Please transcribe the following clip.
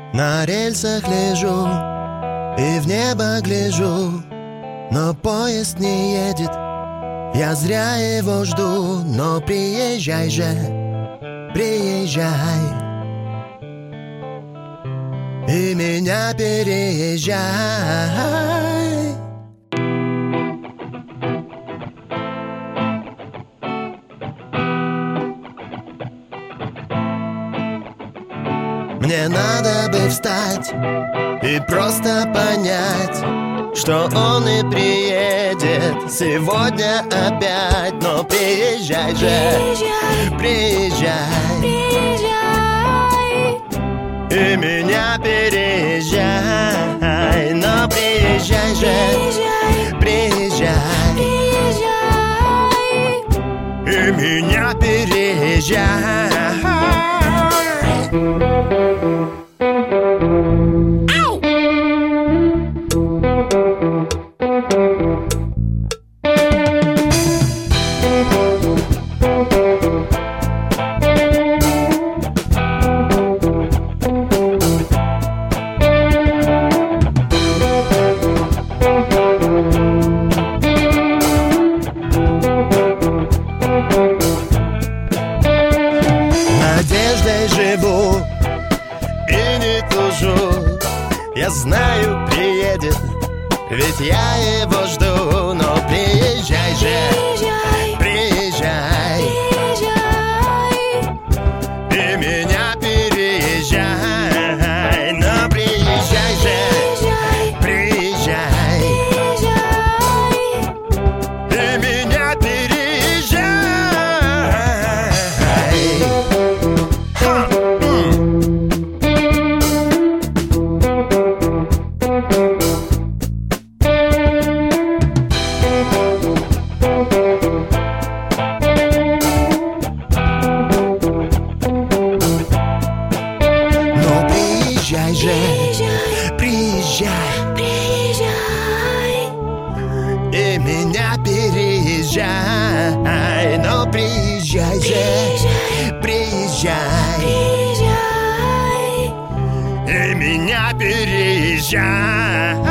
На рельсах лежу и в небо гляжу, но поезд не едет, я зря его жду. Но приезжай же, приезжай, и меня переезжай. Мне надо бы встать и просто понять, что он и приедет сегодня опять. Но приезжай же, приезжай, и меня переезжай. Но приезжай же, приезжай, и меня переезжай. Надеждой живу и не тужу, я знаю, приедет, ведь я его жду. Но приезжай же, приезжай, и меня переезжай. Но приезжай же, приезжай, и меня переезжай. Приезжай же, приезжай, и меня переезжай. Но приезжай же, приезжай, и меня переезжай.